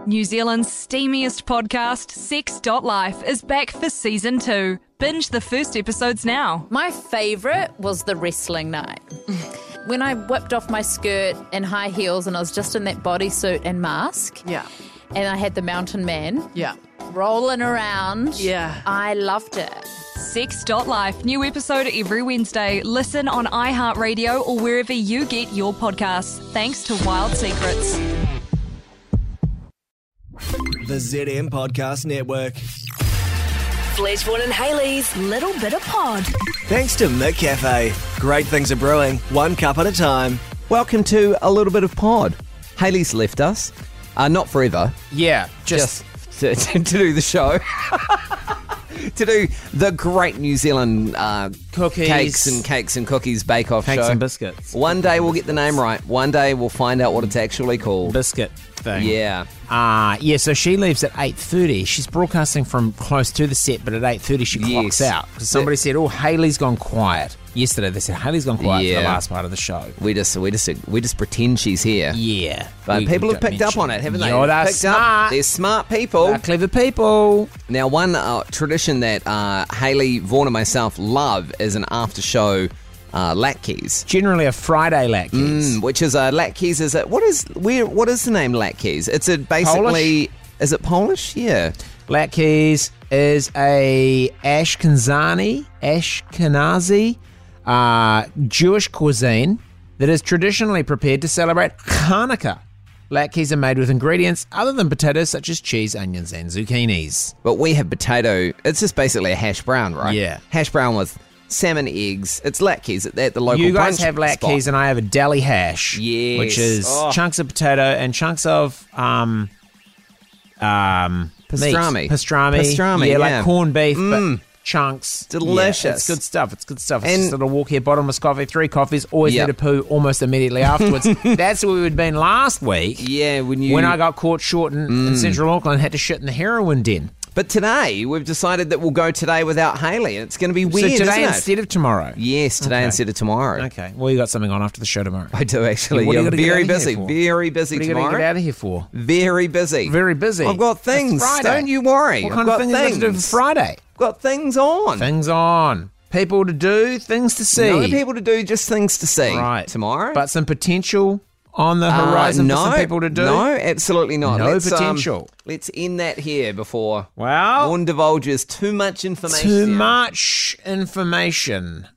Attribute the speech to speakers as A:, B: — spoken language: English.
A: New Zealand's steamiest podcast, Sex.Life, is back for Season 2. Binge the first episodes now.
B: My favourite was the wrestling night. When I whipped off my skirt and high heels and I was just in that bodysuit and mask.
C: Yeah.
B: And I had the mountain man.
C: Yeah.
B: Rolling around.
C: Yeah.
B: I loved it.
A: Sex.Life, new episode every Wednesday. Listen on iHeartRadio or wherever you get your podcasts. Thanks to Wild Secrets.
D: The ZM Podcast Network.
E: Fledgebourne and Hayley's Little Bit of Pod.
D: Thanks to McCafe. Great things are brewing, one cup at a time.
F: Welcome to A Little Bit of Pod. Hayley's left us. Not forever.
G: Yeah,
F: Just to do the show. To do the great New Zealand
G: cookies
F: cakes and cookies bake-off show.
G: Cakes and biscuits.
F: One day we'll get the name right. One day we'll find out what it's actually called.
G: Biscuit thing.
F: Yeah.
G: So she leaves at 8:30. She's broadcasting from close to the set, but at 8:30 she clocks out. Because somebody said, Hayley's gone quiet. Yesterday they said, Hayley's gone quiet for the last part of the show.
F: We just pretend she's here.
G: Yeah.
F: But people have picked up on it, haven't they?
G: Yeah, they're
F: picked
G: smart.
F: Up. They're smart people.
G: They're clever people.
F: Now, one tradition that Hayley, Vaughan and myself love is an after-show Latkeys.
G: Generally a Friday Latkeys.
F: Which is Latkeys is what is the name Latkeys? It's basically
G: Polish?
F: Is it Polish? Yeah.
G: Latkeys is a Ashkenazi Jewish cuisine that is traditionally prepared to celebrate Hanukkah. Latkes are made with ingredients other than potatoes such as cheese, onions, and zucchinis.
F: But we have potato. It's just basically a hash brown, right?
G: Yeah.
F: Hash brown with salmon eggs. It's latkes at the local
G: You guys
F: brunch
G: have latkes
F: spot.
G: and I have a deli hash.
F: Yes.
G: Which is chunks of potato and chunks of
F: Pastrami.
G: meat. Pastrami. Yeah, like corned beef, but chunks.
F: Delicious.
G: Yeah, it's good stuff. It's
F: And-
G: just a little walk here, bottomless coffee, 3 coffees, always need a poo almost immediately afterwards. That's where we'd been last week.
F: Yeah, when
G: I got caught short in Central Auckland and had to shit in the heroin den.
F: But today, we've decided that we'll go today without Hayley, and it's going to be weird,
G: So today
F: isn't it?
G: instead of tomorrow?
F: Yes, today instead of tomorrow.
G: Okay. Well, you got something on after the show tomorrow.
F: I do, actually.
G: What are you
F: Yeah,
G: gonna get
F: very
G: out of here
F: busy.
G: for?
F: Very busy
G: What are you
F: tomorrow.
G: going to get out of here for?
F: Very busy.
G: Very busy.
F: I've got things.
G: It's Friday.
F: Don't you worry.
G: What
F: I've
G: kind
F: got
G: of things have you got to do for Friday?
F: I've got things on.
G: Things on. People to do, things to see.
F: No people to do, just things to see.
G: Right.
F: Tomorrow.
G: But some potential on the horizon for some people to do?
F: No, absolutely not.
G: No potential.
F: Let's end that here before
G: Well,
F: one divulges too much information.
G: too much information.